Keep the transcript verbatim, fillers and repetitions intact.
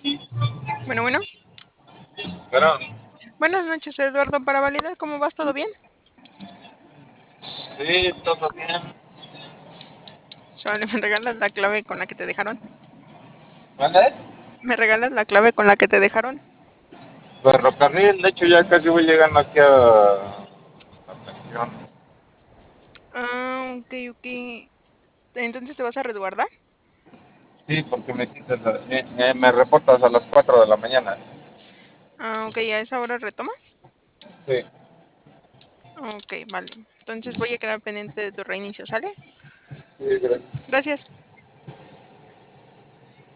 Bueno, bueno. Pero, Buenas noches, Eduardo, para validar cómo vas, ¿todo bien? sí, todo bien. Solo me regalas la clave con la que te dejaron. ¿Vale? ¿Me regalas la clave con la que te dejaron? Ferrocarril, de hecho ya casi voy llegando aquí a la pensión. Ah, ok, ok. Entonces te vas a resguardar. Sí, porque me citas, a- eh, eh, me reportas a las cuatro de la mañana. Ah, ok, a esa hora retomas. Sí, Ok, vale. Entonces voy a quedar pendiente de tu reinicio, ¿sale? sí, gracias. Gracias.